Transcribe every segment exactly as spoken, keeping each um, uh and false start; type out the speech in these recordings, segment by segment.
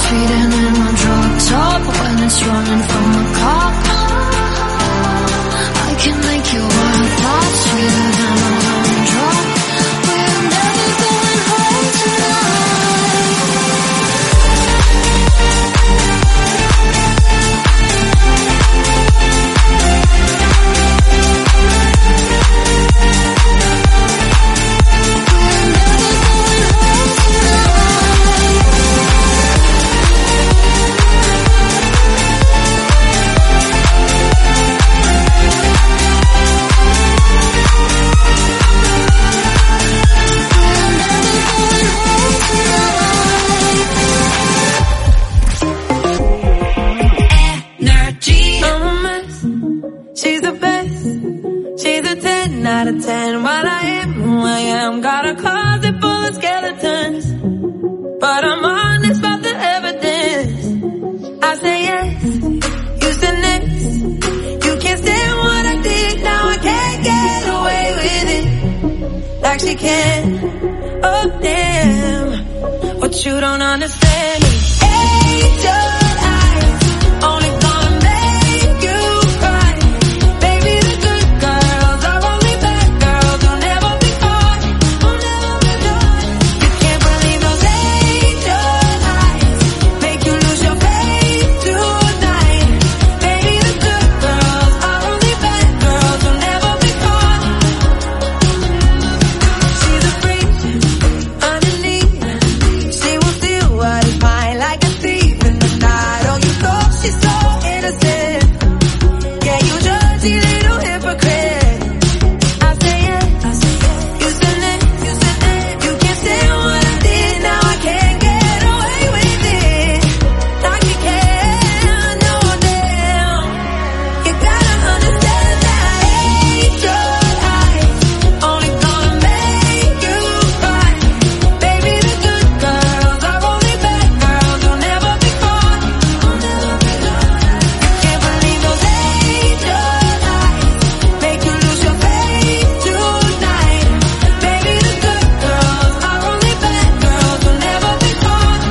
speeding in my drop top when it's running from the cops. I can make you wild thoughts sweeter than a lemon drop. We're never going home tonight. Out of ten, what I am, who I am. Got a closet full of skeletons, but I'm honest about the evidence. I say yes, you said next. You can't stand what I did, now I can't get away with it like she can. Oh damn, what you don't understand is angel eyes only gonna make you cry. Baby, the good girls are only bad girls who'll never be caught, who'll never be caught. You can't believe those angel eyes make you lose your faith tonight. Baby, the good girls are only bad girls who'll never be caught. She's a freak underneath. She will steal what is mine like a thief in the night. Oh, you thought she's so innocent. Yeah, you dirty little hypocrite. I say yes, you said that, you said that. You can't stand what I did, now I can't get away with it like you can. No damn, you gotta understand that angel eyes only gonna make you cry. Baby, the good girls are only bad girls who'll never be caught, who'll never be caught. You can't believe those angel eyes make you lose your faith tonight. Baby, the good girls are only bad girls who'll never be caught.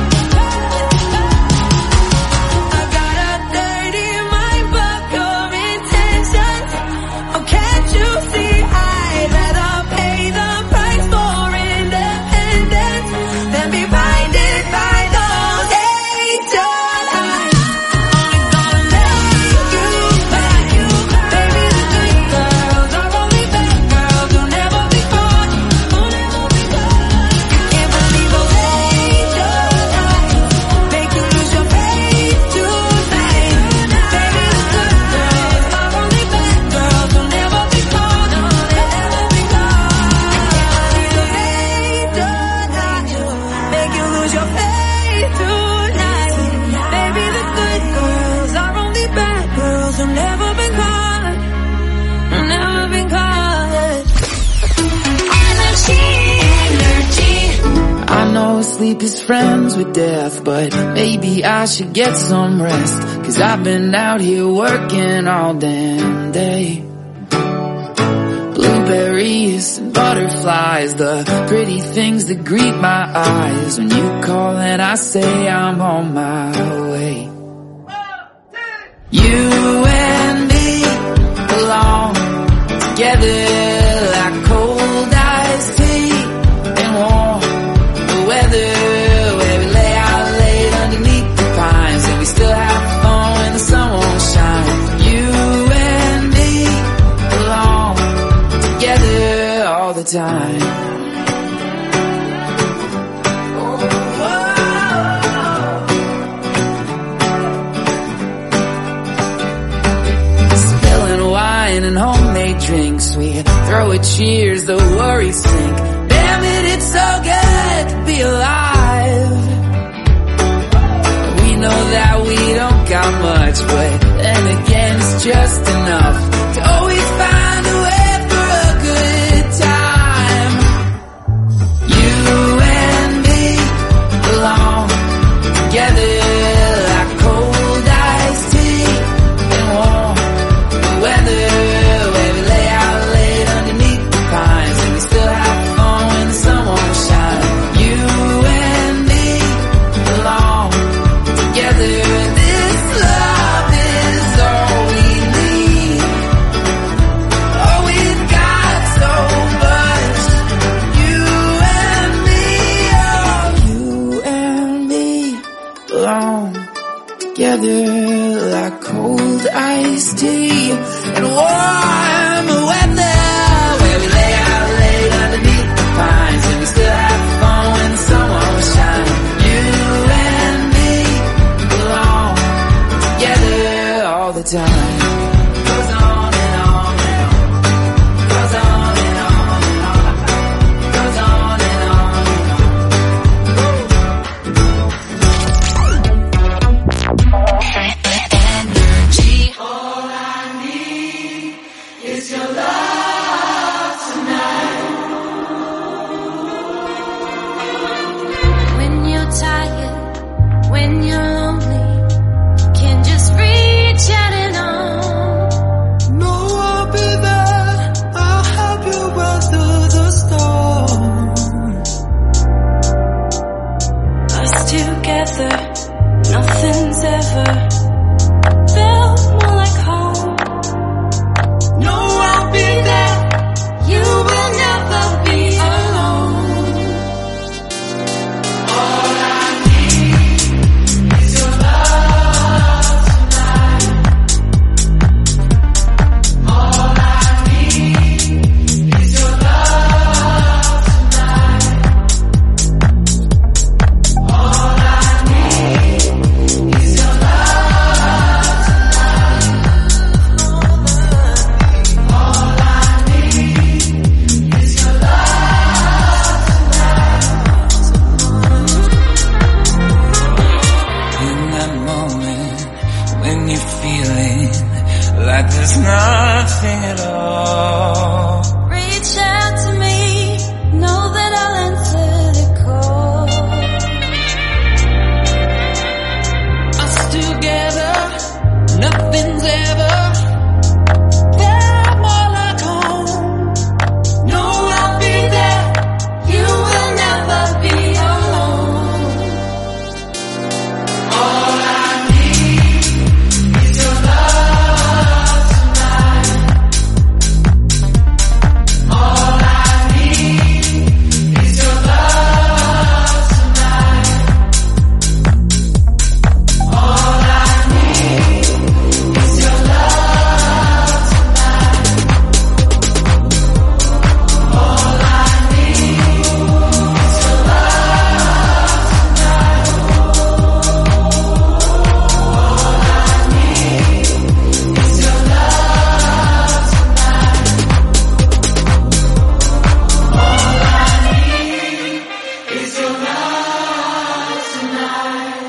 I got a dirty mind, but your intentions, oh can't you see I'd rather pay the price for independence than be blinded by those angel eyes. Only gonna make you cry. Baby, the good girls are only bad girls who'll never be caught, who'll never be caught. You can't believe those angel eyes make you lose your faith tonight. Baby, the good girls are only bad girls who'll never be caught, who'll never be caught. Those angel eyes make you lose your faith tonight. Baby, the good girls are only bad girls who've never been caught, who've never been caught. Energy, energy. I know sleep is friends with death, but maybe I should get some rest. Cause I've been out here working all damn day. Blueberries and butterflies, the pretty things that greet my eyes. When you call and I say I'm on my way. You and me belong together like cold iced tea and warm the weather, where we lay out late underneath the pines and we still have fun when the sun won't shine. You and me belong together all the time. Spilling wine and homemade drinks, we throw a cheers, the worries sink. Damn it, it's so good to be alive. We know that we don't got much, but then again it's just enough to always find a way for a good time. You and me belong together like cold iced tea and warm the weather, where we lay out late underneath the pines together like cold iced tea and warm weather, where we lay out late underneath the pines and we still have fun when the sun won't shine. You and me belong together all the time. Goes on and on and on. Goes on and on and on. Goes on and on and on. Energy. All I need is your love tonight. When you're tired, when you're lonely, can just reach out and on. No, I'll be there. I'll help you weather the storm. Us together, nothing's ever felt more like home. No, I'll be there. You will never be alone. All I need is your love tonight. All I need is your love tonight. All I need is your love tonight. All I need is your love tonight. In that moment when you're feeling like there's nothing at all, Reach out to me, know that I'll answer the call. us together, nothing's ever felt more like home. No, I'll be there. You will never be alone. All I need is your love tonight. All I need is your love tonight. All I need is your love tonight. All I need is your love tonight. All I need is your love tonight. All I need is your love tonight.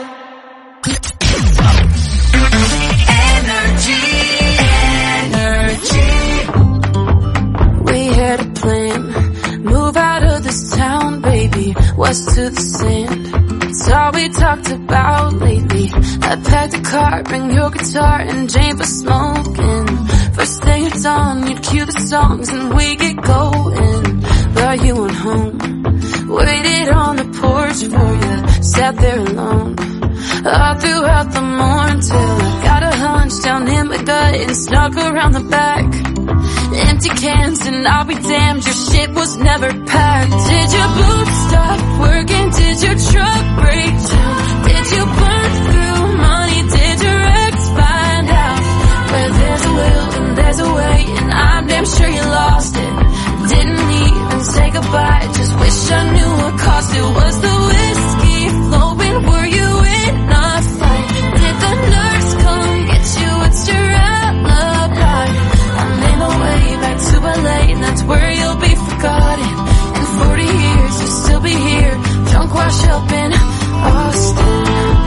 Energy, energy. We had a plan, move out of this town, baby, west to the sand. It's all we talked about lately. I packed a car, bring your guitar, and Jane for smoking. First thing at dawn, you'd cue the songs and we get going. But you went home, waited on the porch for you, sat there alone. All throughout the morning till I got a hunch down in my gut and snuck around the back. Empty cans and I'll be damned, your shit was never packed. Did your boots stop working? Did your truck break down? Did you burn through money? Did your ex find out? Where there's a will and there's a way, and I'm damn sure you lost it. Didn't even say goodbye, just wish I knew what cost it. Was the whiskey flowing? Were you in a fight? Did the nurse come get you? It's your alibi. I made my way back to L A, and that's where you'll be forgotten. In forty years, you'll still be here, drunk, wash up in Austin.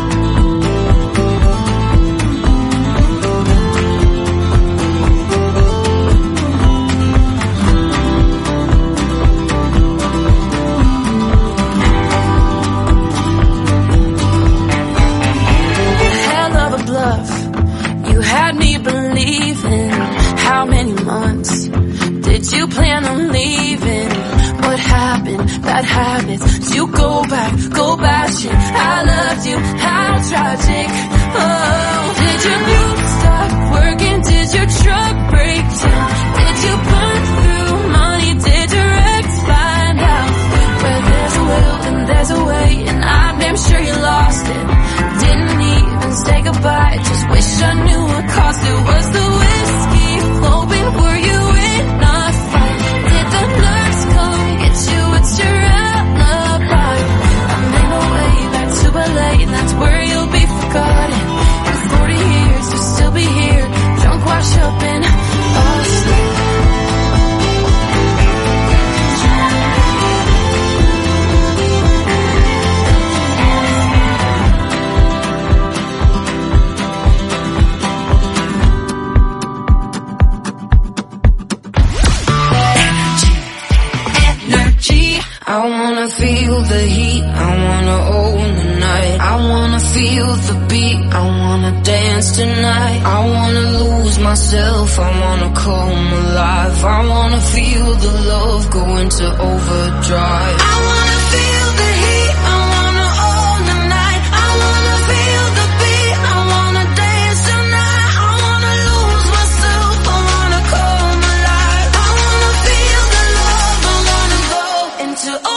Hell of a bluff, you had me believing. How many months did you plan on leaving? What happened? Bad habits. You go back, go back shit. I loved you, how tragic. Oh, did your boots stop working? Did your truck break down? Did you burn through money? Did your ex find out? Where there's a will and there's a way, and I'm damn sure you lost it. Didn't even and say goodbye. Just wish I knew what cost it. Was the whiskey flowing? Were you in a fight? Did the nurse come get you? What's your alibi? I made my way back to L A, and that's where you'll be forgotten. In forty years you'll still be here, drunk, washed up and asleep. I wanna feel the heat, I wanna own the night. I wanna feel the beat, I wanna dance tonight. I wanna lose myself, I wanna come alive. I wanna feel the love go into overdrive. I wanna feel the heat, I wanna own the night. I wanna feel the beat, I wanna dance tonight. I wanna lose myself, I wanna come alive. I wanna feel the love, I wanna go into overdrive.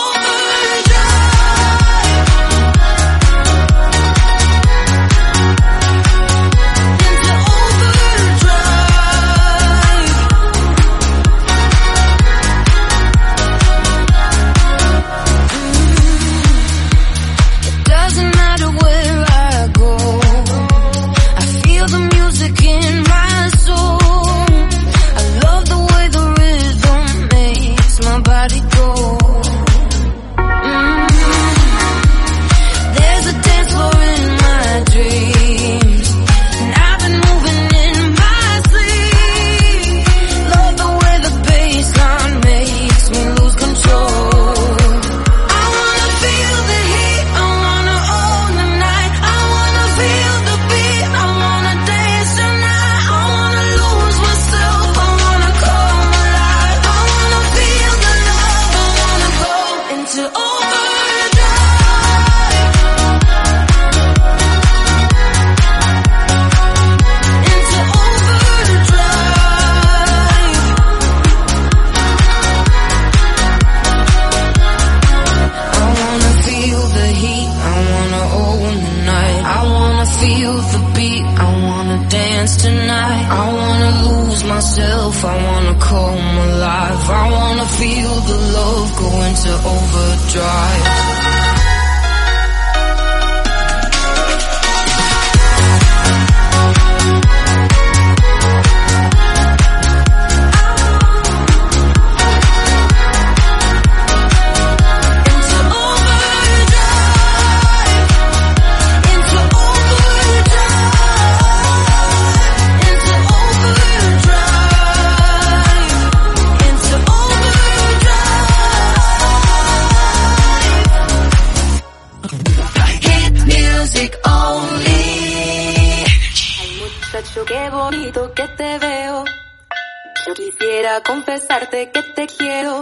Confesarte que te quiero.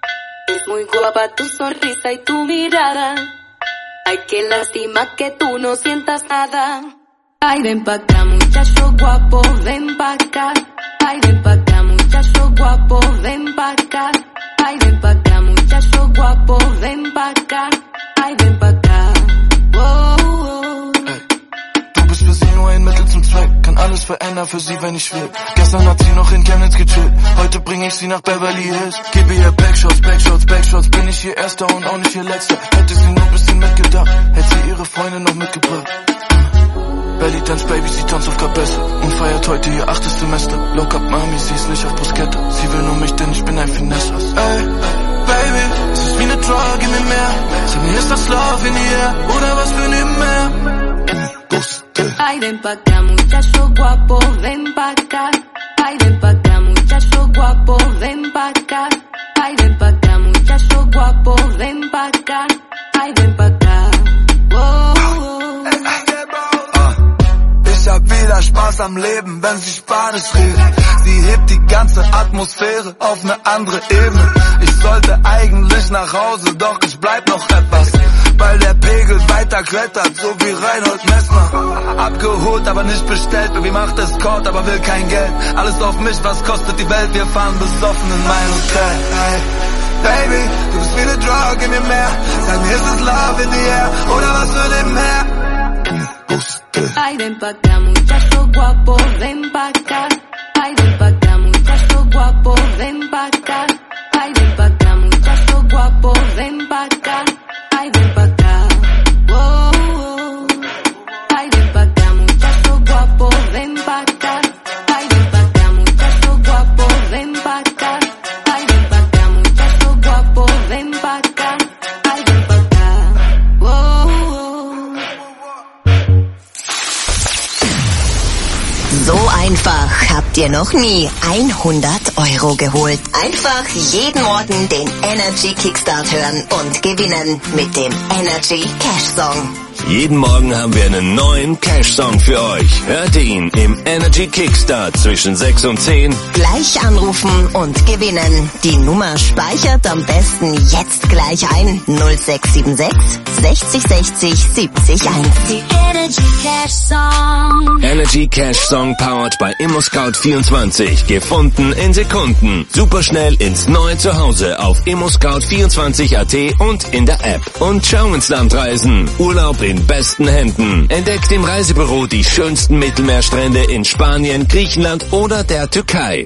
Es muy guapa tu sonrisa y tu mirada. Ay, qué lástima que tú no sientas nada. Ay, ven pa' acá, muchacho guapo, ven pa' acá. Ay, ven pa' acá, muchacho guapo, ven pa' acá. Ay, ven pa' acá, muchacho guapo, ven pa' acá. Ay, ven pa' acá. Oh, oh. Ey, du bist für sie nur ein Mittel zum Zweck. Kann alles verändern für sie, wenn ich will. Gestern hat sie noch in Chemnitz gechillt. Heute bring ich sie nach Beverly Hills. Gebe ihr Backshots, Backshots, Backshots. Bin ich ihr Erster und auch nicht ihr Letzter. Hätte sie nur ein bisschen mitgedacht, hätte sie ihre Freunde noch mitgebracht. Belly Dance Baby, sie tanzt auf Kabesse und feiert heute ihr achtes Semester. Lock up Mami, sie ist nicht auf Bruschetta. Sie will nur mich, denn ich bin ein Finesse. Ey, Baby, es ist wie ne Drug, gib mir mehr. Sag mir, ist das Love in the air oder was für nebenher? Ay, ven pa' acá, muchacho guapo, ven pa' acá. Ay, ven pa' acá, muchacho guapo, ven pa' acá. Ay, ven pa' acá, muchacho guapo, ven pa' acá. Ay, ven pa' acá. Oh, oh. Ich hab wieder Spaß am Leben, wenn sie Spanisch redet. Sie hebt die ganze Atmosphäre auf ne andere Ebene. Ich sollte eigentlich nach Hause, doch ich bleib noch etwas, weil der Pegel weiter klettert, so wie Reinhold Messner. Abgeholt, aber nicht bestellt, Baby macht Escort, aber will kein Geld. Alles auf mich, was kostet die Welt, wir fahren besoffen in mein Hotel. Hey, Baby, du bist wie ne Drug, gib mir mehr. Sag mir, ist es Love in the air oder was für nebenher? baby. Ay, ven pa' acá, muchacho guapo, ven pa' acá. Ay, ven pa' acá, muchacho guapo, ven pa' acá. Ay, ven pa' acá, muchacho guapo, ven pa' acá. Ay, ven pa' acá. Wow, wow. Ay, ven pa' acá, muchacho guapo, ven pa' acá. Ay, ven pa' acá, muchacho guapo, ven pa' acá. Ay, ven pa' acá, muchacho guapo, ven pa' acá. Ay, ven pa' acá. Wow, wow. So einfach habt ihr noch nie hundert Euro geholt. Einfach jeden Morgen den Energy Kickstart hören und gewinnen mit dem Energy Cash Song. Jeden Morgen haben wir einen neuen Cash-Song für euch. Hört ihn im Energy Kickstart zwischen sechs und zehn. Gleich anrufen und gewinnen. Die Nummer speichert am besten jetzt gleich ein. null sechs sieben sechs sechzig sechzig siebzig eins. Die Energy Cash Song. Energy Cash Song powered bei ImmoScout vierundzwanzig. Gefunden in Sekunden. Superschnell ins neue Zuhause auf immoscout vierundzwanzig punkt at und in der App. Und schau ins Land reisen. Urlaub in besten Händen. Entdeckt im Reisebüro die schönsten Mittelmeerstrände in Spanien, Griechenland oder der Türkei.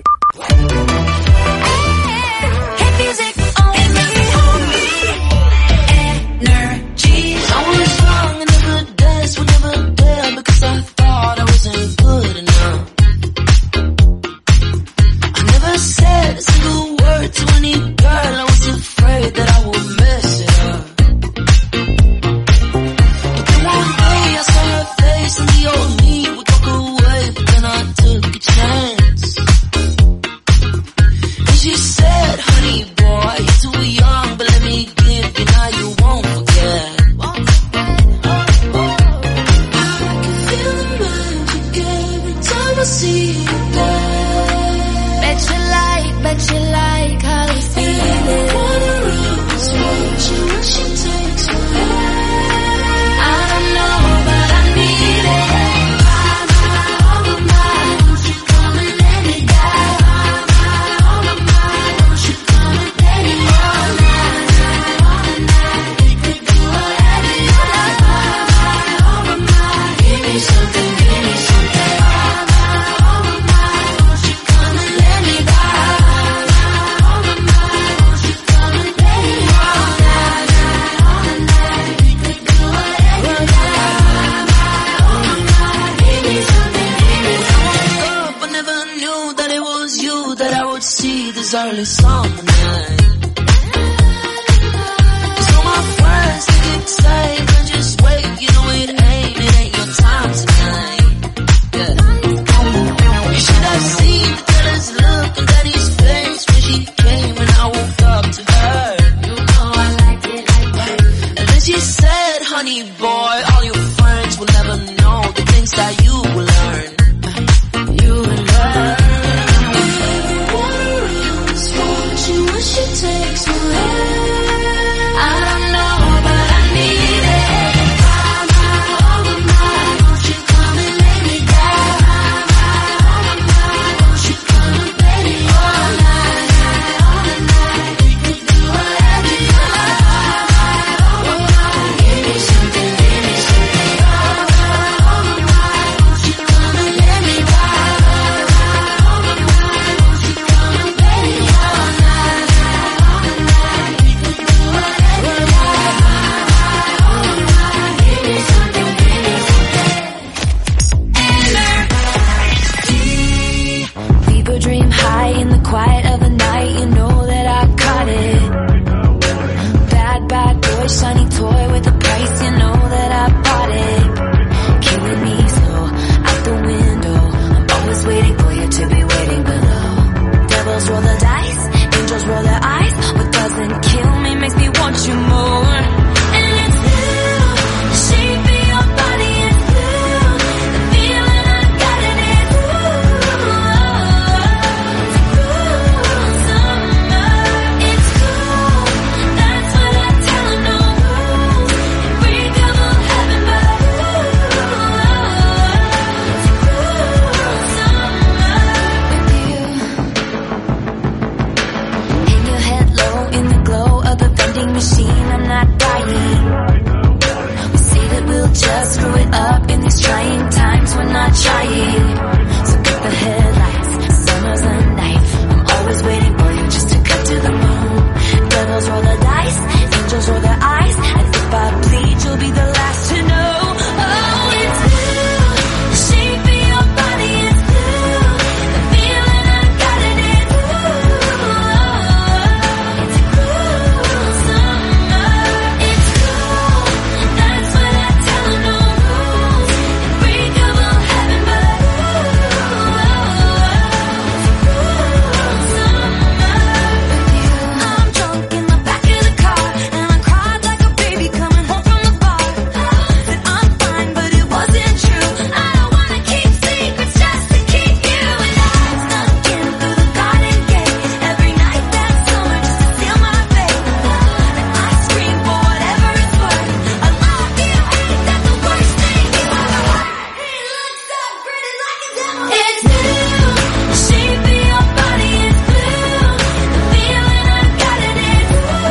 not trying. So get the headlights, summer's a night. I'm always waiting for you just to cut to the bone. Devils roll the dice, angels roll their eyes, and if I bleed, you'll be the last to know. Oh, it's blue, the shape of your body is blue, the feeling I got it is blue. It's cruel summer, it's cool, that's what I tell them, no rules, unbreakable heaven, but ooh, it's cruel summer with you. I'm drunk in the back of the car, and I cried like a baby coming home from the bar. Said I'm fine, but it wasn't true. I don't wanna keep secrets just to keep you alive. Snuck in through the garden gate every night that summer just to seal my fate. And I scream for whatever it's worth. I love you, hate that the worst thing you ever heard. He looks so pretty like a devil. It's blue, the shape of your body is blue, the feeling I got it is blue.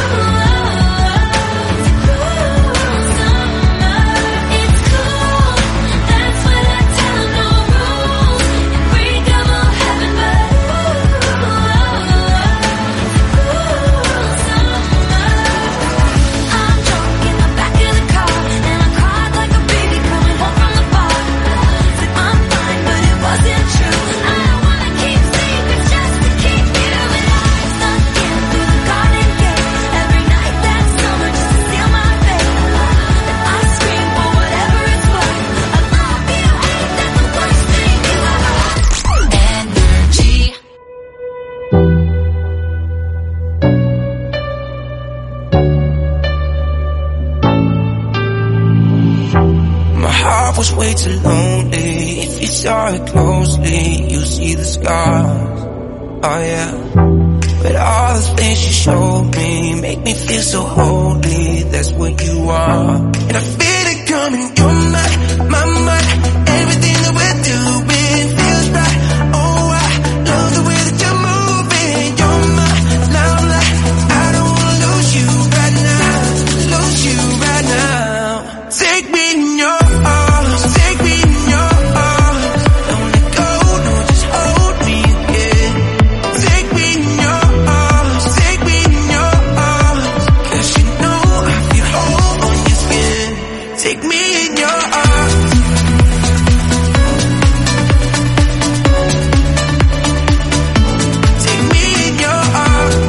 It's cruel summer, it's cool, that's what I tell them, no rules, unbreakable heaven, but I'm drunk in the back of the car, and I cried like a baby coming home from the bar. Said I'm fine, but it wasn't true. I don't wanna keep secrets just to keep you alive. Snuck in through the garden gate every night that summer just to seal my fate. And I scream for whatever it's worth. I love you, hate that the worst thing you ever heard. Energy. My heart was way too lonely. If you saw it closely, you see the scars. Oh yeah. But all the things you showed me make me feel so holy. That's what you are. And I feel it coming. You're my, my, my. Everything that we're doing feels right. Oh, I love the way that you're moving. You're my limelight. I don't wanna lose you right now. Lose you right now. Take me in your arms. Take me in your arms. Don't let go. No, just hold me again. Take me in your arms. Take me in your arms. 'Cause you know I feel whole on your skin. Take me in your arms. Take me in your arms.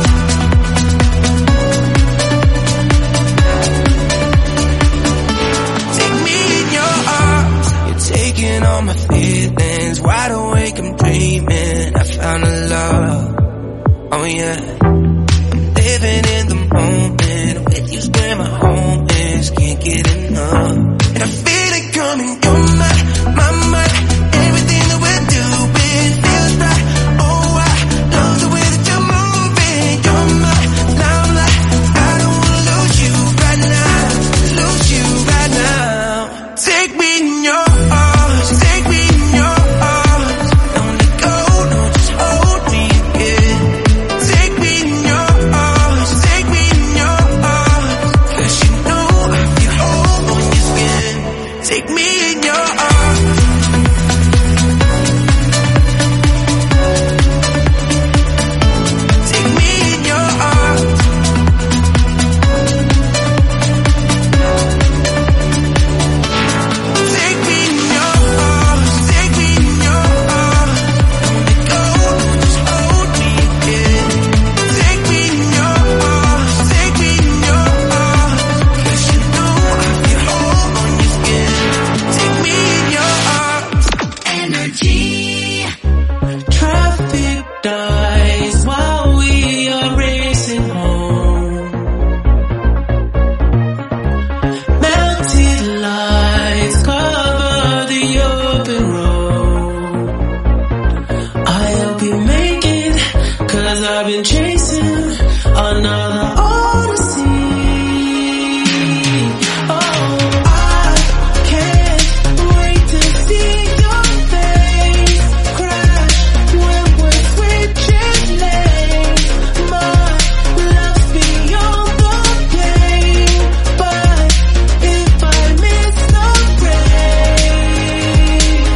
Take me in your arms. You're taking all my feelings. Wide awake, I'm dreaming. I found a love. Oh yeah. I'm living in the moment. With you's where my home is. Can't get enough. And I feel it coming. You're my, my, my. Everything that we're doing feels right. Oh, I love the way that you're moving. You're my limelight. I don't wanna lose you right now. Lose you right now. Take me in your arms. Take me in your arms. Don't let go. No, just hold me again. Take me in your arms. Take me in your arms. 'Cause you know I feel whole on your skin. Take me in your arms. Take me in your arms. Take me in your arms. Take me in your arms. Don't let go. Just hold me again. Take me in your arms. Take me in your arms. 'Cause you know I feel whole on your skin. Take me in your arms. Energy. Traffic dies while we are racing home. Mounted lights cover the open road. I hope you make it, 'cause I've been chasing another odyssey. Oh, I can't wait to see your face crash when we're switching lanes. My love's beyond the pain, but if I miss the rain,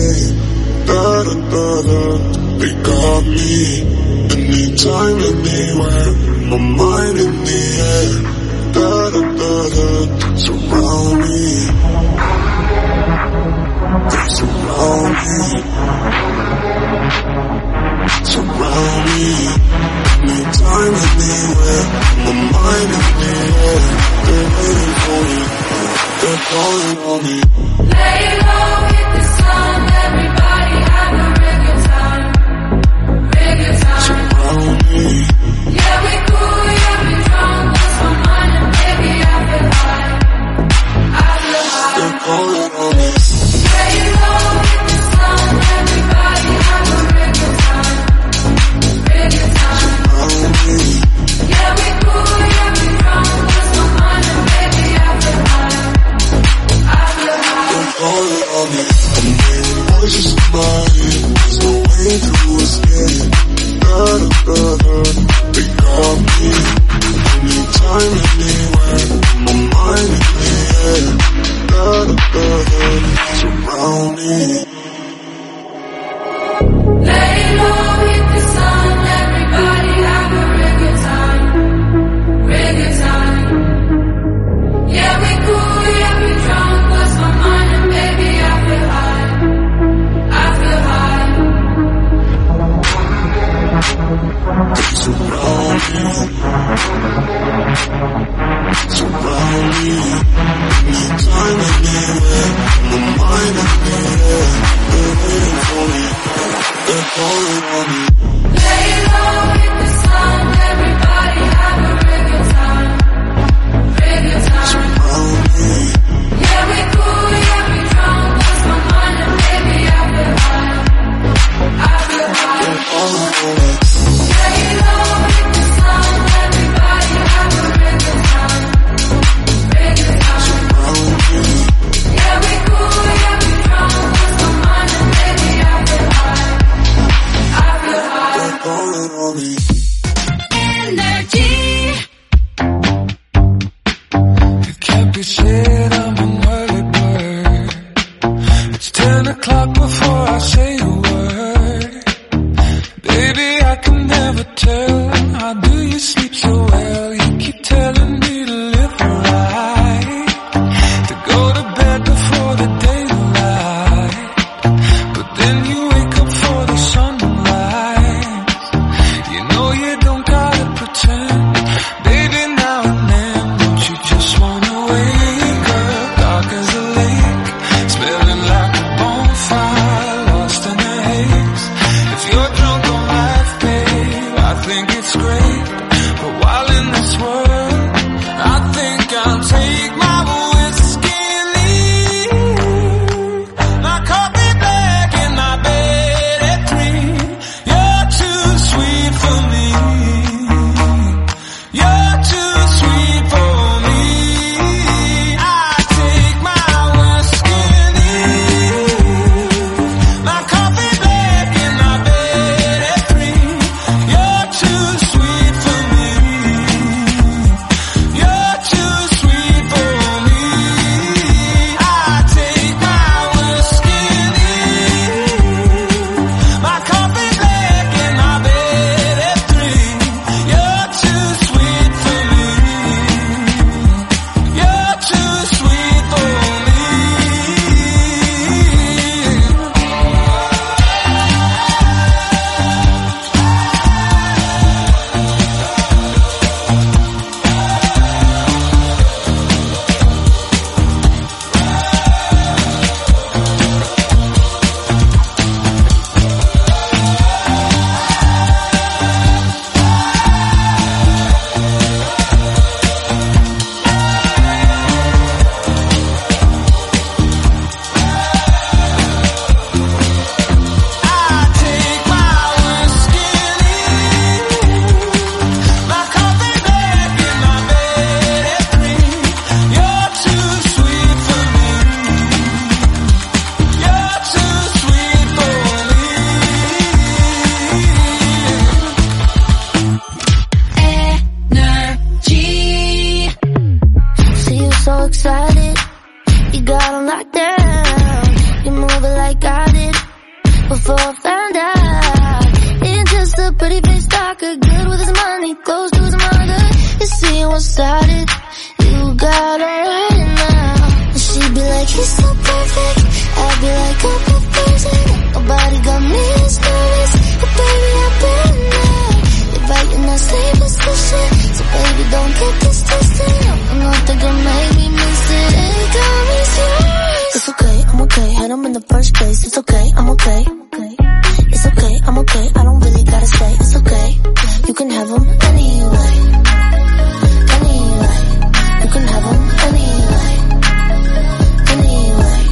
escape. Da da da da, they got me. Anytime, anywhere, my mind in the air. Da da da da, surround me. They surround me. Surround me. Anytime, anywhere, my mind in the air. They're waiting for me. They're calling on me. Lay low, hit the sun, everybody have a real good time, real good time. Surround me. Yeah, we cool, yeah, we drunk, lost my mind and baby I feel high, I feel high. They're calling on me. Lay low, hit the sun, everybody have a real good time, real good time. Surround me. Yeah, we cool, yeah, we drunk, lost my mind and baby I feel high, I feel high. They're calling on me. I'm hearing voices in my head. There's no way to escape. Da da da da, they got me. Anytime, anywhere, my mind in the air. Da da da da, surround me. Lay low, hit the sun, everybody have a real good time, real good time. Yeah, we cool, yeah, we drunk, lost my mind and baby I feel high, I feel high. They surround me. Surround me. Anytime, anywhere, my mind in the air. They're waiting for me. They're calling on me. Lay low, hit the sun, everybody have a real good time, real good time. Surround me. Yeah, we cool, yeah, we drunk, lost my mind and baby I feel high, I feel high. They're calling on me. Lay low, hit the sun, everybody have a real good time, real good time. Surround me. Yeah, we cool, yeah, we drunk, lost my mind and baby I feel high, I feel high. They're calling on me. Energy. It can't be said I'm an early bird. It's ten o'clock before I say a word. Baby, I can never tell. How do you sleep so well? You keep telling me to live right, to go to bed before the daylight. But then you wake up for the sunrise. You know you don't gotta pretend. Baby, now and then, don't you just wanna wake up dark as a lake, smelling like a bonfire, lost in a haze. If you're drunk on life, babe, I think it's before I found out. Ain't just a pretty face talker, good with his money, close to his mother. You see what started, you got alright now. And she'd be like, he's so perfect. I'd be like, I'm proposing. Nobody got me as nervous, but baby I've been there. You're biting that sleepless cushion, so baby don't get this twisted. I'm not gonna make me miss it. Ain't got me serious. It's okay, I'm okay. Had him in the first place. It's okay, I'm okay. It's okay, I'm okay. I don't really gotta say it's okay. You can have him anyway. Anyway, you can have him anyway. Anyway,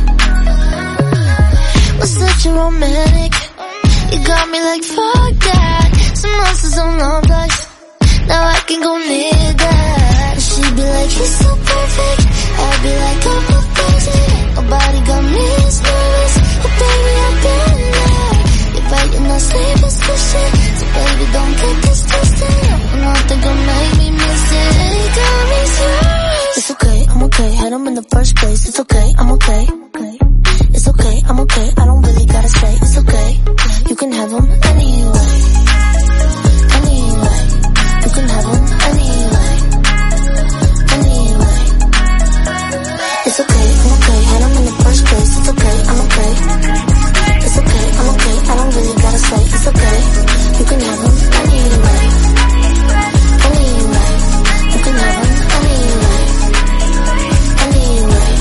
was such a romantic. You got me like fuck that. Some monsters on love life. Now I can go near that. She'd be like, he's so perfect. I'd be like, I'm proposing. Nobody got me as nervous, but baby I've been there. You're biting that sleepless cushion, so baby don't get this twisted. Nothing gonna make me miss it. Ain't got me serious. It's okay, I'm okay. Had him in the first place. It's okay, I'm okay. It's okay, I'm okay. I don't really gotta say it's okay. You can have him anyway. Anyway, you can have him anyway. Anyway, it's okay, I'm okay. Had him in the first place. It's okay, I'm okay. It's okay, I'm okay. I don't really gotta say it's okay. You can have him anyway. Anyway, you can have him anyway. Anyway.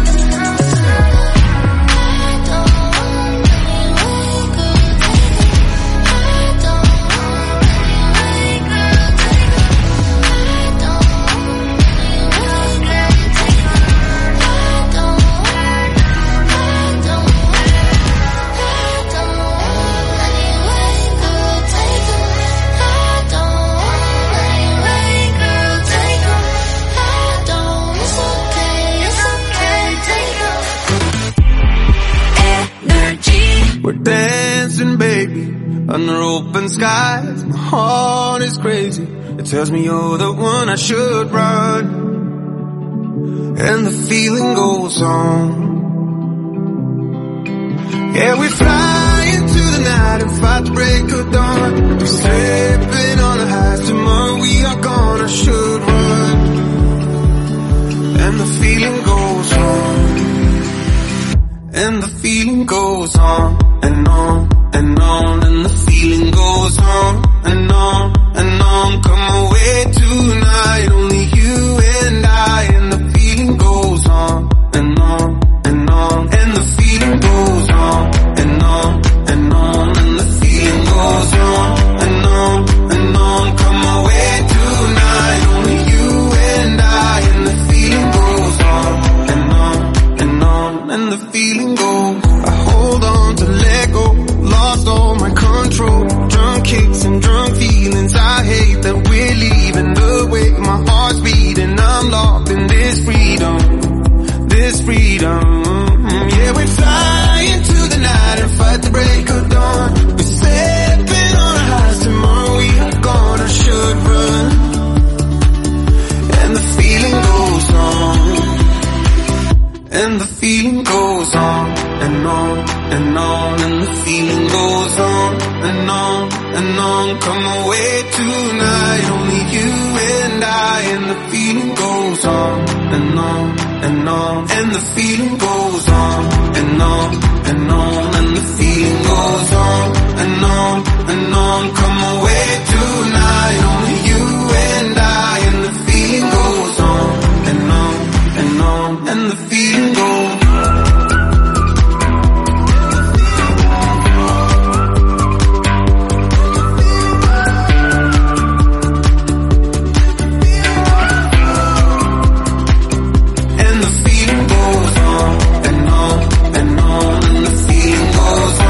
We're dancing, baby, under open skies. My heart is crazy. It tells me you're the one I should run. And the feeling goes on. Yeah, we fly into the night and fight the break of dawn. We're slipping on the highs. Tomorrow we are gone. I should run. And the feeling goes on. And the feeling goes on and on and on. And the feeling goes on and on and on. Come away tonight, only you and I. And the feeling goes on and on and on. And the feeling goes on and on and on. And the feeling goes on and on and on. Come away tonight, only you and I. And the feeling goes on and on and on. And the feeling goes. I hold on to let go, lost all my control. Drunk kicks and drunk feelings. I hate that we're leaving the way my heart's beating. I'm locked in this freedom, this freedom. Yeah, we fly into the night and fight the break of dawn. We're stepping on our highs. Tomorrow we are gone. I should run. And the feeling goes on. And the feeling goes on and on and on. And the feeling goes on and on and on. Come away tonight, only you and I. And the feeling goes on and on and on. And the feeling goes on and on and on. And the feeling goes on and on and on. Come away tonight, only you and I. And the feeling goes on and on and on. And the feeling goes on. And the feeling goes on and on and on. And the feeling goes on.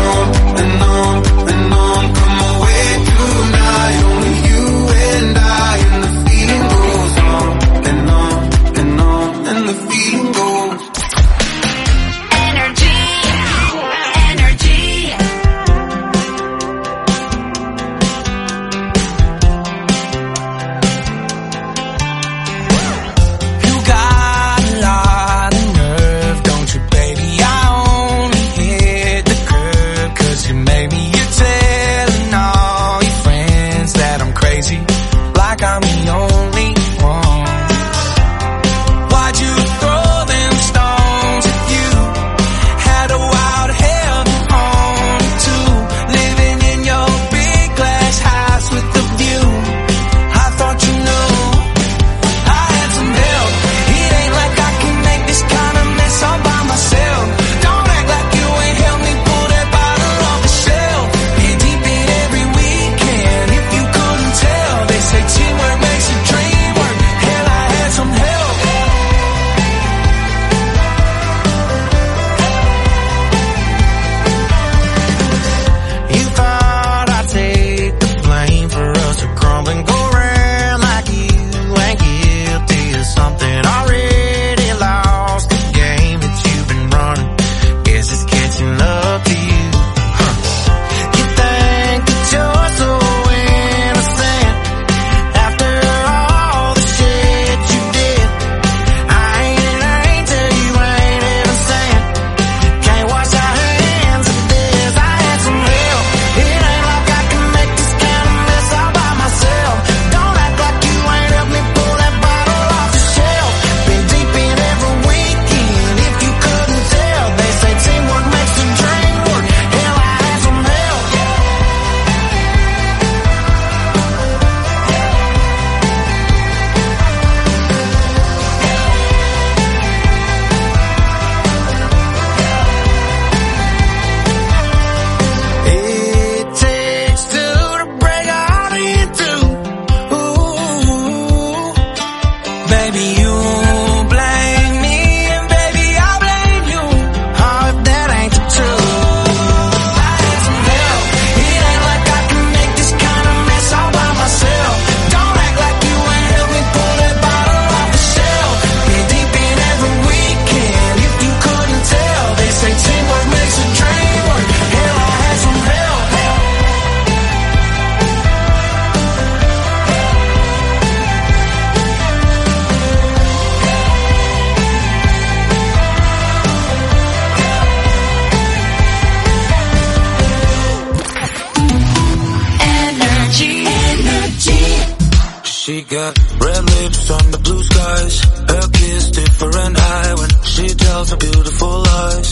got red lips on the blue skies. Her kiss different eye when she tells her beautiful lies.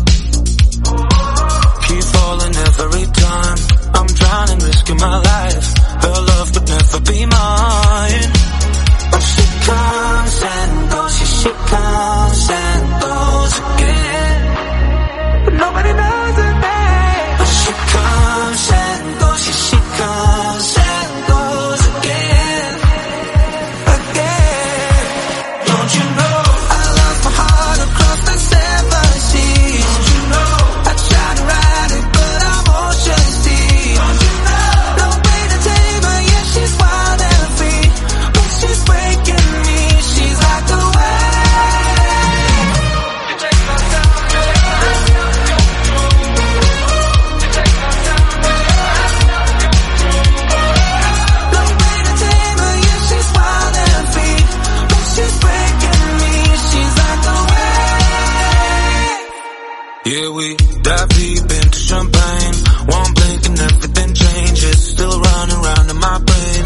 Keep falling every time I'm drowning, risking my life. Her love could never be mine. But she comes and goes, she, she comes and goes again. But nobody knows her name. But she comes and goes, she, she comes and goes again. Again. Don't you know I lost my heart across the seven seas? Don't you know I tried to ride it but I'm ocean deep? Don't you know no way to tame her, yeah she's wild and free, but she's breaking me, she's like the wave. You take my time, you take my time, you take my time, no way to tame her, yeah she's wild and free, but she's breaking me, she's like the wave. Yeah, we dive deep into champagne. One blink and everything changes. Still running round in my brain.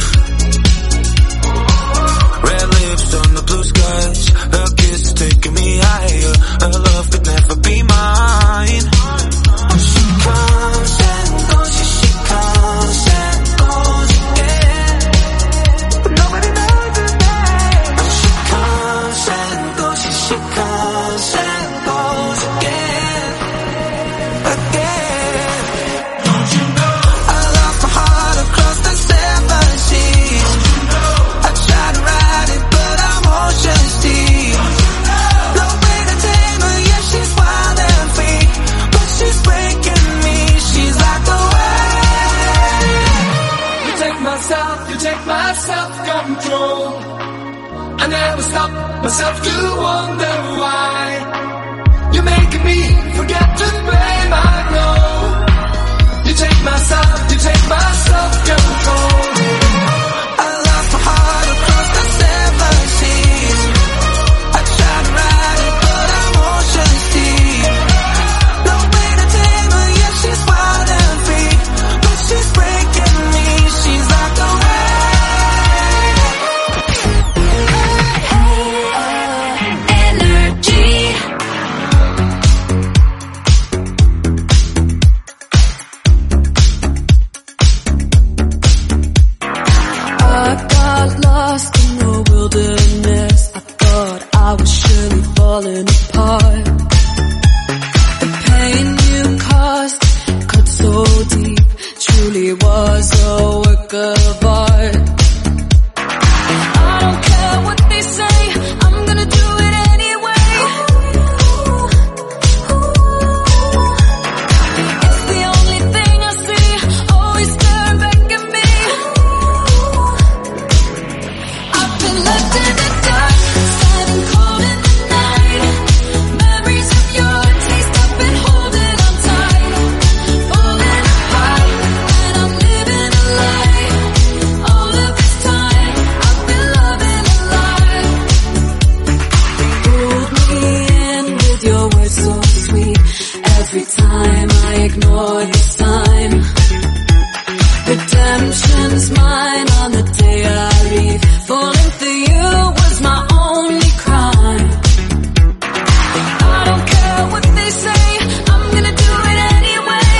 Red lips on the blue skies. Her kiss is taking me higher. Her love could never be mine. She comes and goes, she, she comes and goes again. But nobody knows her name. She comes and goes, she, she comes and goes again. Again. Don't you know I lost my heart across the seven seas? Don't you know I tried to ride it but I'm ocean deep? Don't you know no way to tame her, yeah she's wild and free, but she's breaking me, she's like the wave. You take my self, you take my self-control. I never stop myself to wonder why. You're making me forget to blame, I know. You take my self, you take my self-control. I lost my heart across the seven seas. I tried to ride it but I'm ocean deep. No way to tame her, yeah she's wild and free, but she's breaking me, she's like the Energy. I got lost in the wilderness. I thought I was surely falling apart. The pain you caused cut so deep, truly was a work of art. I don't care what they say, I'm gonna do it anyway. It's the only thing I see, always staring back at me. I've been left in the dark, standing cold in the night. Memories of your taste, I've been holding on tight. Falling apart, and I'm living a lie. All of this time, I've been loving a lie. Pulled me in with your words so sweet. Every time I ignore the sign. Redemption's mine on the day I leave. Falling for you was my only crime. I don't care what they say, I'm gonna do it anyway.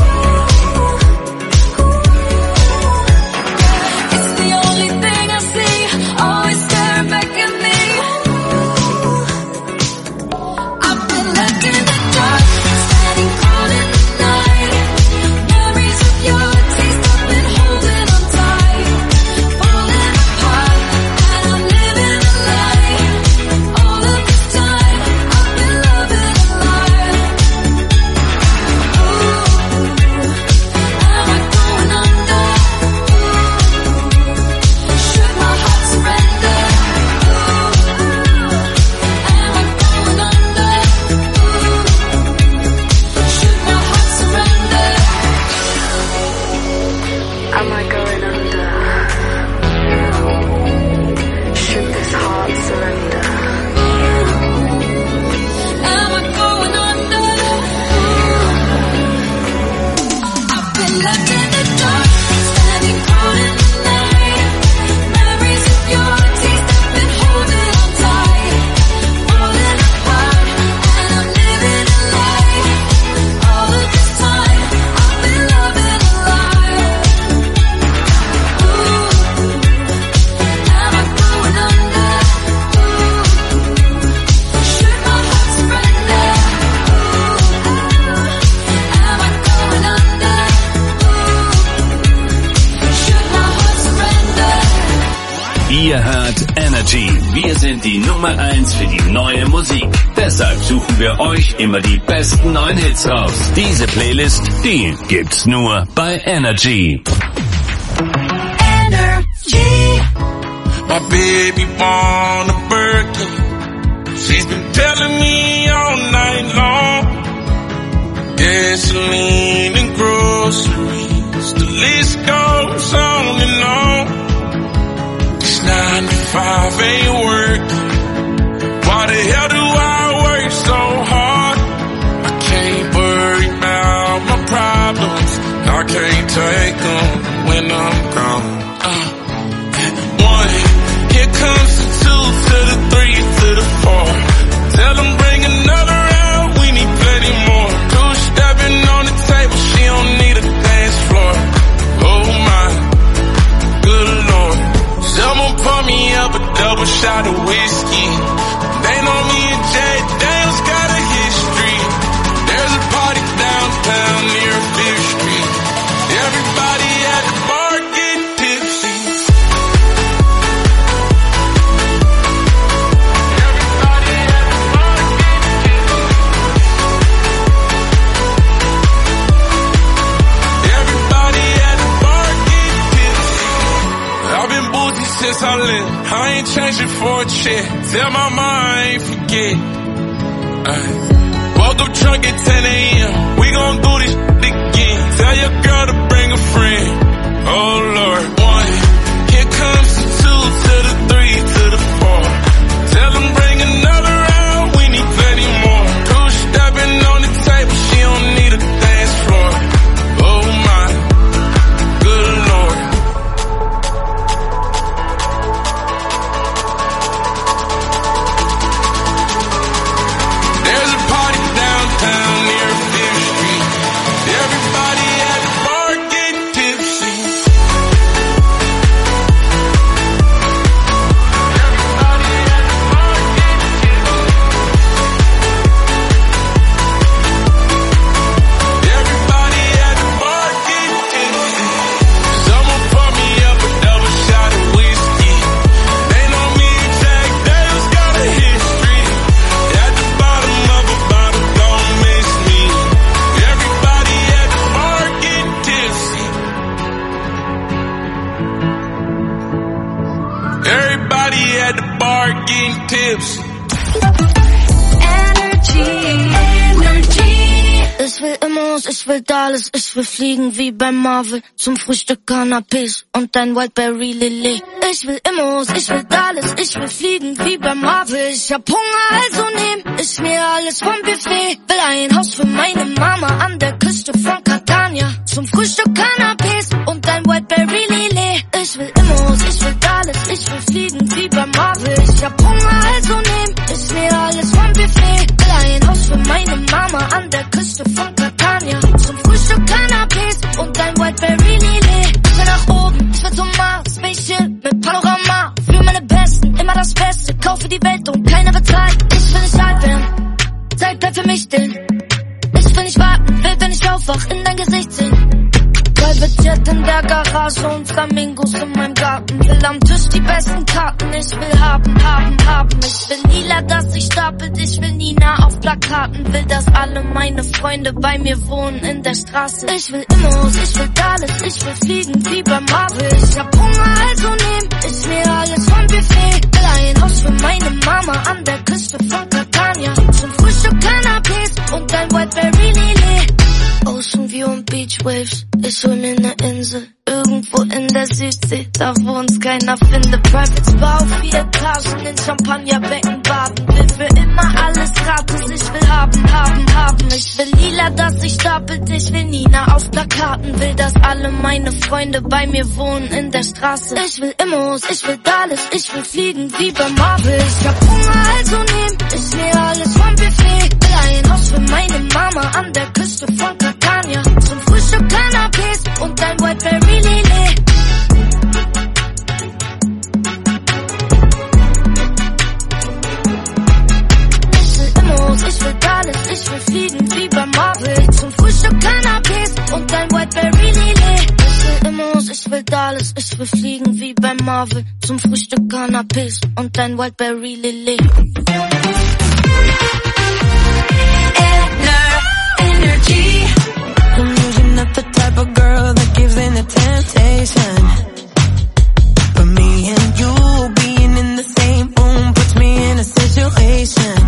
It's the only thing I see, always staring back at me. I've been left in the dark, standing cold in the night. Memories of your taste, I've been holding on tight. Falling apart, Ihr hört Energy. Wir sind die Nummer eins für die neue Musik. Deshalb suchen wir euch immer die besten neuen Hits raus. Diese Playlist, die gibt's nur bei Energy. Energy. My baby want a birthday. She's been telling me all night long. Gasoline and groceries, the list goes on and on. This nine to five ain't working. Why the hell do I work so hard? I can't worry about my problems. I can't take them when I'm gone. Uh, one, here comes the two to the three to the four. Tell them bring another round, we need plenty more. Two stepping on the table, she don't need a dance floor. Oh my, good lord. Someone pour me up a double shot of whiskey. They know me and Jay Daniels got a history. There's a party downtown near Fifth Street. Everybody at the bar get tipsy. Everybody at the bar get tipsy. Everybody at the bar get tipsy. I've been boozy since I lived. I ain't changing for a chick. Tell my mom I ain't forget. Ay. Woke up drunk at ten a.m. We gon' do this shit again. Tell your girl to bring a friend. Oh Lord. One, here comes the two to the three to the four. Tell them bring another round, we need plenty more. Two stepping on the table, she don't need a dance floor. Oh my, good Lord. There's a party downtown near Fifth Street. Everybody at the bar getting tipsy. Everybody at the bar getting tipsy. Everybody at the bar getting tipsy. Someone pour me up a double shot of whiskey. They know me and Jack Daniels got a history. At the bottom of a bottle, don't miss me. Everybody at the bar getting tipsy. Everybody at the bar getting tipsy. Energy, Energy. Ich will Immos, ich will Dallas, ich will fliegen wie bei Marvel. Zum Frühstück Cannabis und dein Whiteberry Lilly. Ich will Immos, ich will Dallas, ich will fliegen wie bei Marvel. Ich hab Hunger, also nehm ich mir alles vom Buffet. Will ein Haus für meine Mama an der Küste von Catania. Zum Frühstück Cannabis und dein Whiteberry Lilly. Ich will Immos, ich will Dallas, ich will fliegen wie bei Marvel. Ich hab Hunger, also nehm ich mir alles vom Buffet. Will ein Haus für meine Mama an der Küste von Catania. Zum Frühstück Cannabis und dein Whiteberry Lilly. Ich will nach oben, ich will zum Mars, Spaceship mit Panorama. Für meine Besten, immer das Beste. Kaufe die Welt und keiner bezahlt. Ich will nicht alt werden, Zeit bleibt für mich still. Ich will nicht warten, will, wenn ich aufwach, in dein Gesicht sehen. Private Jet in der Garage und Flamingos in meinem Garten. Will am Tisch die besten Karten. Ich will haben, haben, haben. Ich will Lila, dass sich stapelt. Ich will Nina auf Plakaten. Will, dass alle meine Freunde bei mir wohnen in der Straße. Ich will Immos, ich will Dallas. Ich will fliegen wie bei Marvel. Ich hab Hunger, also nehm ich mir alles vom Buffet. Will ein Haus für meine Mama an der Küste von Catania. Zum Frühstück Cannabis und dein Whiteberry Lilly. Ocean View und Beach Waves, ich hol mir ne Insel, irgendwo in der Südsee, da wo uns keiner findet. Private Spa auf vier Etagen, in Champagnerbecken baden, will für immer alles gratis, ich will haben, haben, haben. Ich will Lila, dass sich stapelt, ich will Nina auf Plakaten, will, dass alle meine Freunde bei mir wohnen in der Straße. Ich will Immos, ich will Dallas, ich will fliegen wie bei Marvel. Ich hab Hunger, also nehm ich mir alles vom Buffet. Will ein Haus für meine Mama an der Küste von Catania. Zum Frühstück Cannabis und dein Whiteberry Lilly. Ich will Immos, ich will Dallas, ich will fliegen wie bei Marvel. Zum Frühstück Cannabis und dein Whiteberry Lilly. Ich will Immos, ich will Dallas, ich will fliegen wie bei beim Marvel, zum Frühstück Cannabis und dein Wildberry Lily. Energy. I'm usually not the type of girl that gives in the temptation, but me and you being in the same room puts me in a situation.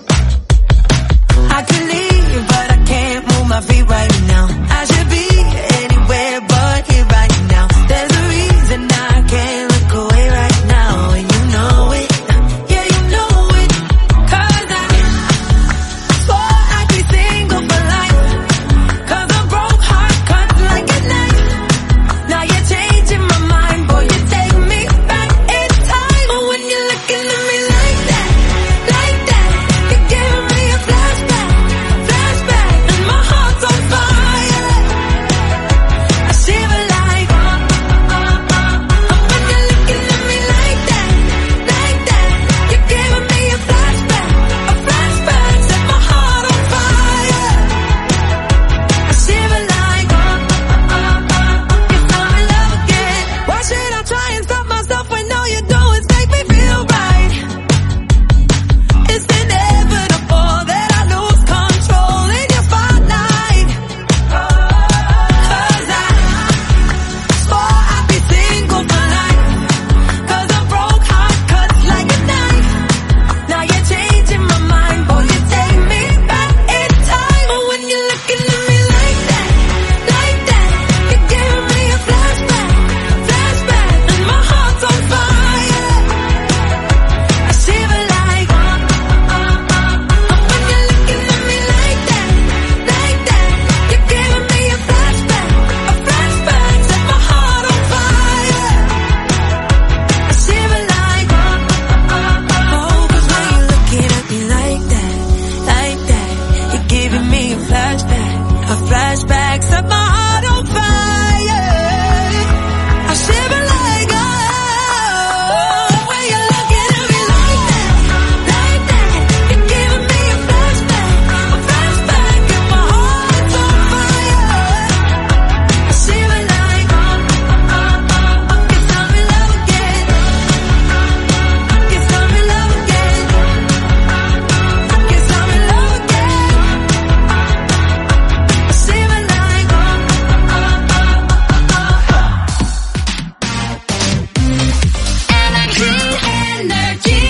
I could leave, but I can't move my feet right now. I should be anywhere but here right now. There's a reason I can't look away right now, and you know it. Yeah, you know it. 'Cause I swore I'd be single for life. 'Cause a broke heart cuts like a knife. Now you're changing my mind, boy, you take me back in time. But when you're looking at me like that, like that, you're giving me a flashback, flashback, and my heart's on fire. I shiver like, uh, uh, uh, uh. When you're looking at me like that, like that, you're giving me a flashback, a flashback, set my heart on fire. I shiver like, uh, uh, uh, uh. Guess I'm in love again. Why should I try and stop myself when all you do is make me feel right? It's inevitable that I lose control in your spotlight. 'Cause I swore I'd be single for life. 'Cause a broke heart cuts like a knife. Now you're changing my mind, boy, you take me back in time. But when you're looking at me like that, like that, you're giving me a flashback, flashback, and my heart's on fire. I shiver like, uh, uh, uh, uh. When you're looking at me like that, like that, you're giving me a flashback, a flashback, set my heart on fire. I shiver like, uh, uh, uh, uh. Oh, 'cause when you're looking at me like that, like that, you're giving me a flashback, a flashback, set my heart on fire. I shiver like, oh, when you're looking at me like that, like that, you're giving me a flashback, a flashback, and my heart's on fire. I shiver like, uh, uh, uh, uh. Guess I'm in love again. Guess I'm in love again. Guess I'm in love again. I shiver like, uh, uh, uh, uh, uh. Energy, energy.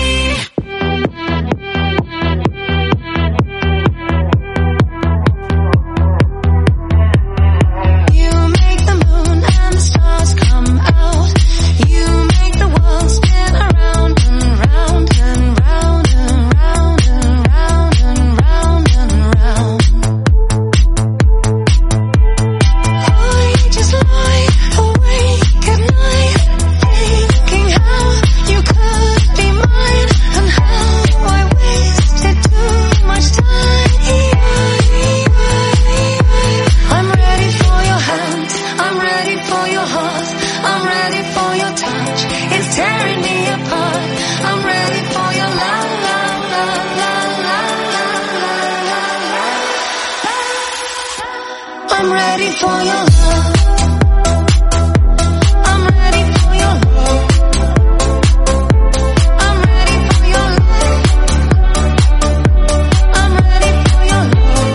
You make the moon and the stars come out. You make the world spin around and round and round and round and round and round and round. I just lie awake at night, thinking how you could be mine and how I wasted too much time. I'm ready for your hands, I'm ready for your heart, I'm ready for your touch. It's tearing me apart. I'm ready for your love, love, love, love, love, love, love, love. I'm ready for your love. I'm ready for your love. I'm ready for your love. I'm ready for your love.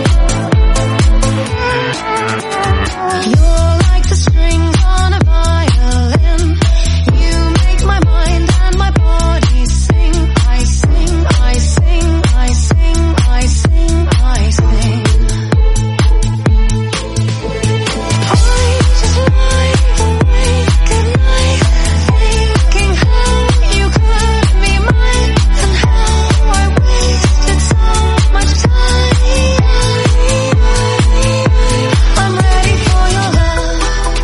You're like the strings on a violin. You make my mind and my body sing. I sing, I sing, I sing, I sing, I sing. I just lie awake at night, thinking how you could be mine and how I wasted so much time. I'm ready for your love.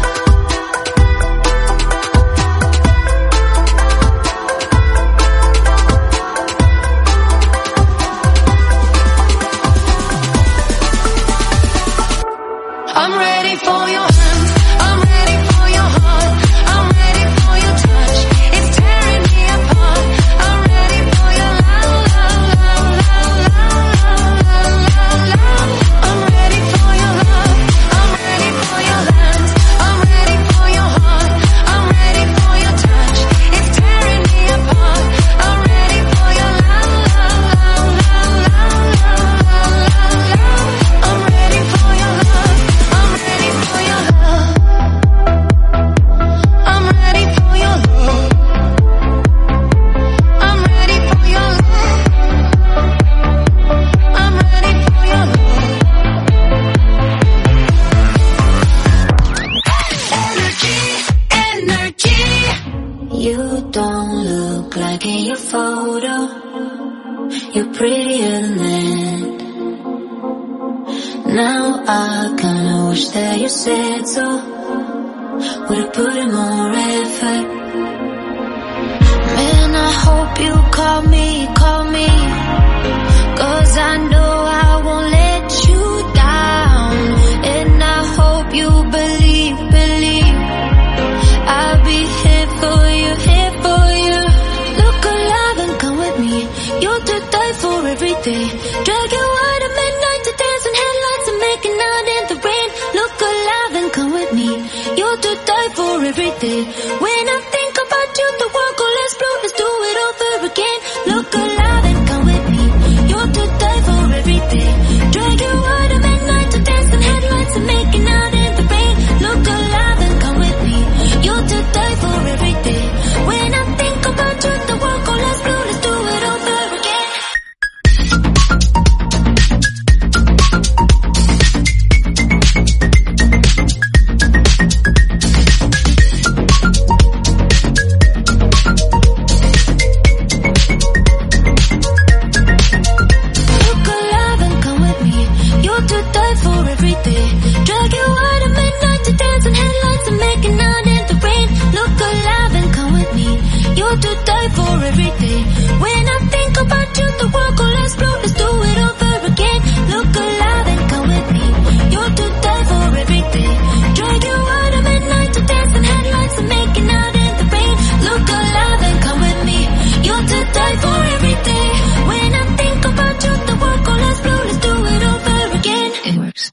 I'm ready for your hands, I'm ready for your heart, I'm ready for your touch. It's tearing me apart. I'm ready for your love, love, love, love, love, love, love, love. I'm ready for your love, I'm ready for your hands, I'm ready for your heart, I'm ready for your touch. your photo. You're prettier than that. Now I kinda wish that you said so. Would've put in more effort. Man, I hope you call me, call me, 'cause I know I won't let you down. And I hope you believe, believe I'll be here for you, here for you. Look alive and come with me. You're to die for every day. Drag you out at midnight to dance in headlights and making out in the rain. Look alive and come with me. You're to die for every day. When I think about you, the world will explode. Let's do it over again. Look alive and come with me. You're to die for every day. Drag you out at midnight to dance in headlights and making out in the rain. Look alive and come with me. You're to die for every day. When I think about you, the world will explode. Let's do it over again. Look alive and come with me. You're to die for every day. Drag you out at midnight to dance in headlights and making out in the rain. Look alive and come with me. You're to die for every day. When I think about you, the world will explode. Let's do it over again. Look alive and come with me. You're to die for every day. Drag you out at midnight to dance in headlights and making out in the rain. Look alive and come with me. You're to die for every day. When I think about you, the world will explode. Let's do it over again. It works.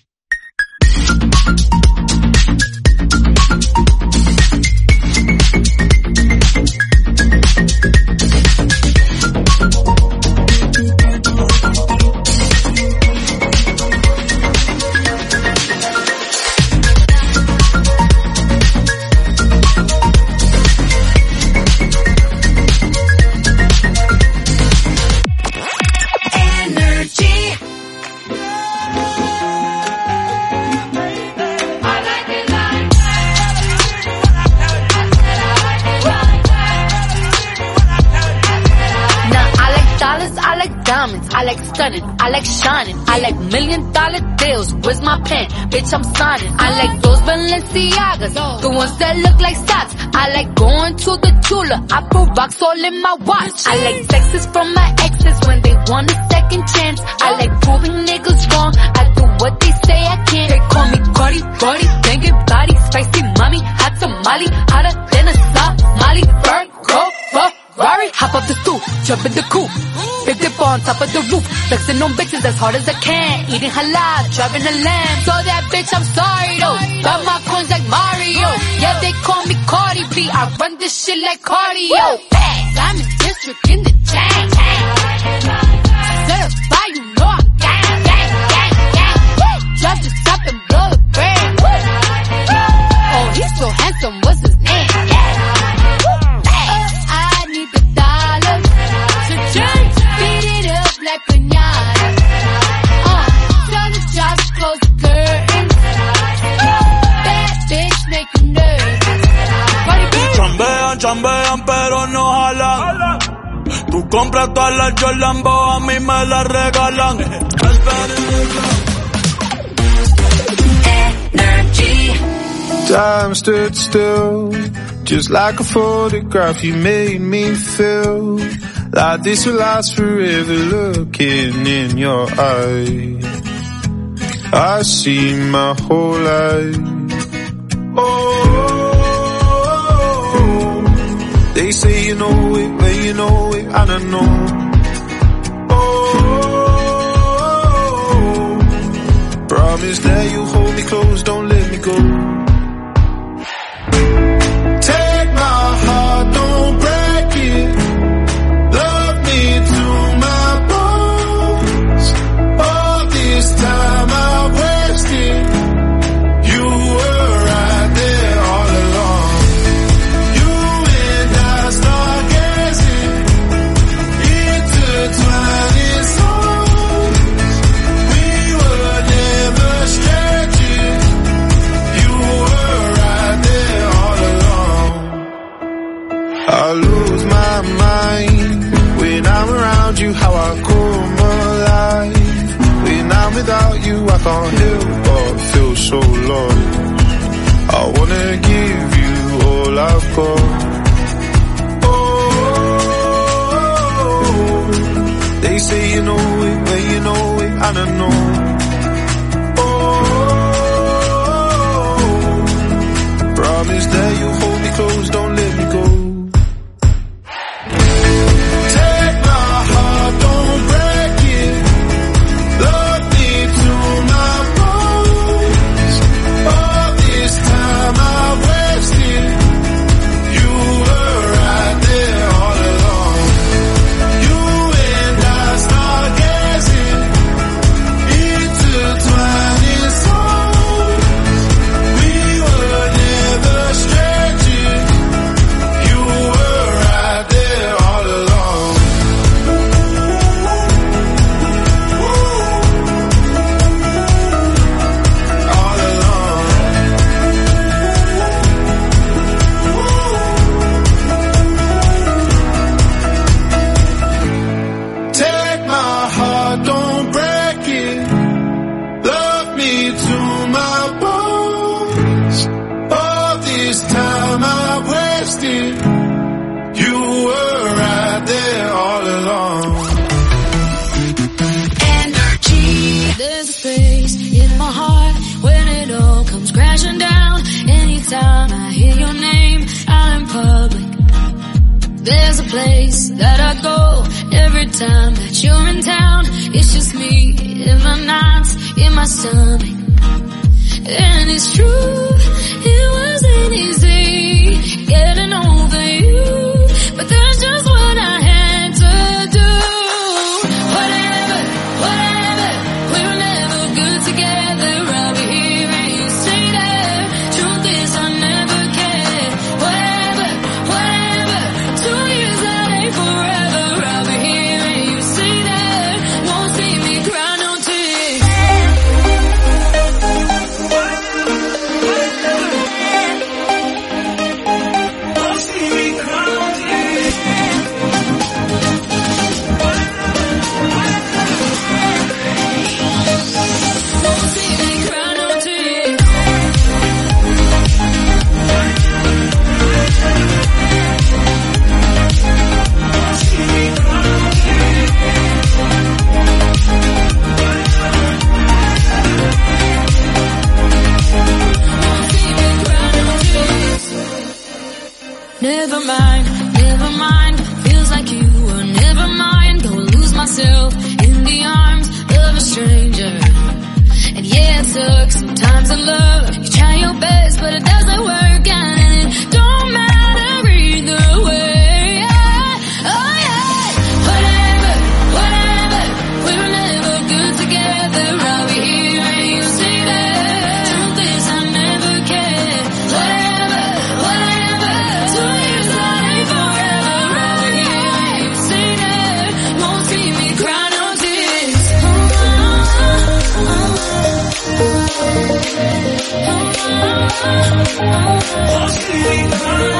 I like stunning, I like shining, I like million dollar deals. Where's my pen? Bitch, I'm signing. I like those Balenciagas, the ones that look like socks. I like going to the Tula, I put rocks all in my watch. I like texts from my exes when they want a second chance. I like proving niggas wrong, I do what they say I can't. They call me Cardi, Cardi, banging body, spicy mommy, hot tamale, hotter than a Somali. Virgo, Ferrari, hop up the stoop, jump in the coupe. Big dip on top of the roof, flexing on bitches as hard as I can. Eating halal, driving a lamb. So that bitch, I'm sorry though. Got my coins like Mario. Yeah, they call me Cardi B. I run this shit like cardio. I'm in district in the chain. Certified, you know I'm gang, gang, gang, gang. Drop the top and blow the brand. Oh, he's so handsome, what's his name? I need the dollars to change. Like pinata. Uh, tell the jobs to close the curtains. That bitch make you nervous. Chambean, chambean, pero no jalan. Tú compras todas las Jordan, a mí me las regalan. Energy. Time stood still, just like a photograph. You made me feel like this will last forever. Looking in your eyes, I see my whole life. Oh, they say you know it, but you know it, and I know. Oh, promise that you'll hold me close, don't let me go. Take my heart, don't break it. Love me to my bones. All this time I wasted. You were right there all along. You and I stargazing, intertwining souls. We were never stretching. You were right there all along. I lose my mind without you I can't help but feel so lost. I wanna give you all I've got. Oh, they say you know it, but you know it, and I know. Oh, promise that you hold me close, don't let me go. There's a place that I go every time that you're in town. It's just me in my nights, in my stomach. And it's true, it wasn't easy getting over you, but that's just what I had to do. Whatever, whatever, we were never good together. I'll be here and you say that. Truth is I never cared. Whatever, whatever, two years that ain't forever. I'll be here and you say that. Won't see me cry no tears. Won't see me cry no tears. Won't see me cry no tears. Never mind, never mind. Feels like you were never mine. Go lose myself in the arms of a stranger. And yeah, it sucks sometimes in love. You try your best, but it doesn't work, and it don't matter either way. Oh yeah, whatever, whatever. We were never good together. I'll be here and you say that. Truth is I never cared. Whatever, whatever. Two years that ain't forever. I'll be here and you say that. Won't see me cry no tears. Won't see me cry no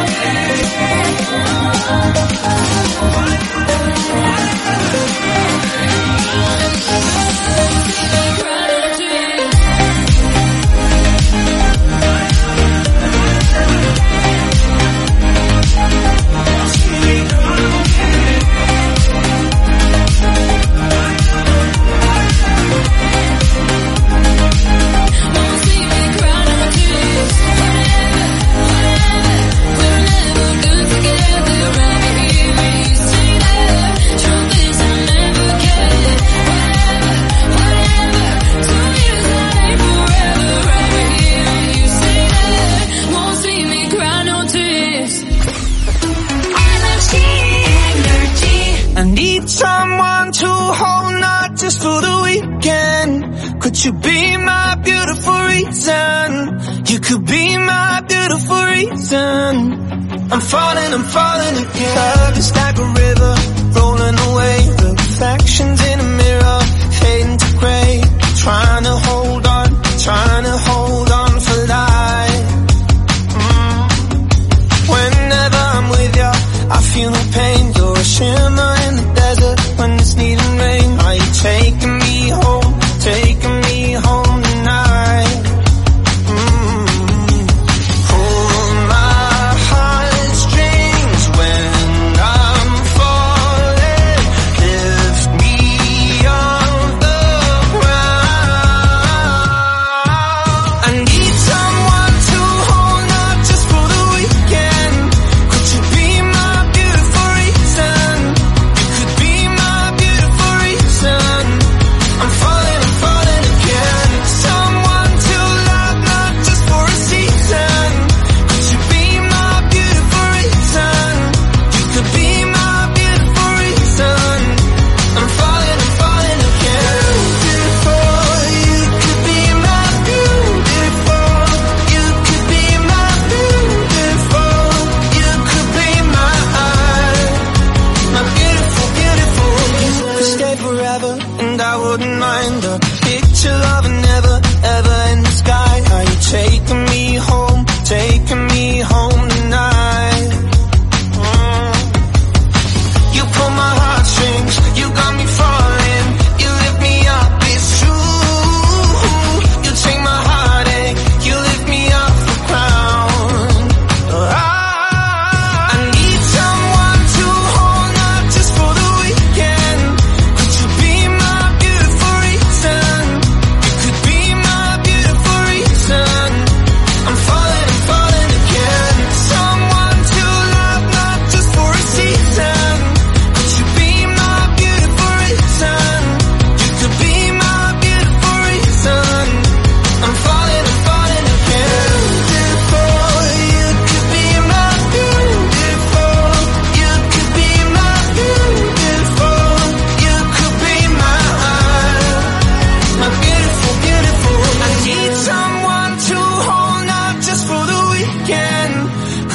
someone to hold, not just for the weekend. Could you be my beautiful reason? You could be my beautiful reason. I'm falling, I'm falling again. Love is like a river, rolling away. Reflections in a mirror, fading to grey. Trying to hold on, trying to hold on for life. Mm. Whenever I'm with you, I feel no pain. You're a shimmer in the desert when it's needing rain. Are you taking me home, taking me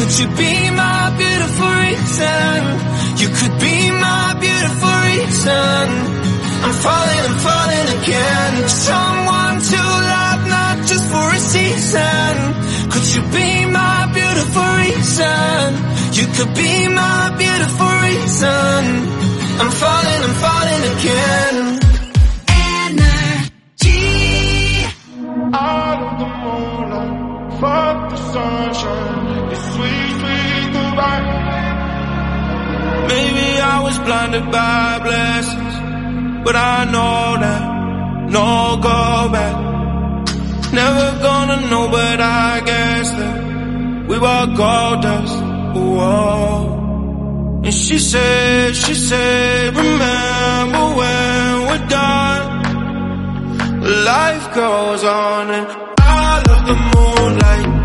Could you be my beautiful reason? You could be my beautiful reason. I'm falling, I'm falling again. Someone to love, not just for a season. Could you be my beautiful reason? You could be my beautiful reason. I'm falling, I'm falling again. Out of the moonlight, fuck the sunshine, it's sweet, sweet goodbye. Maybe I was blinded by blessings, but I know that no go back. Never gonna know, but I guess that we were gold dust. Whoa. And she said, she said, remember when we're done. Life goes on and I love the moonlight.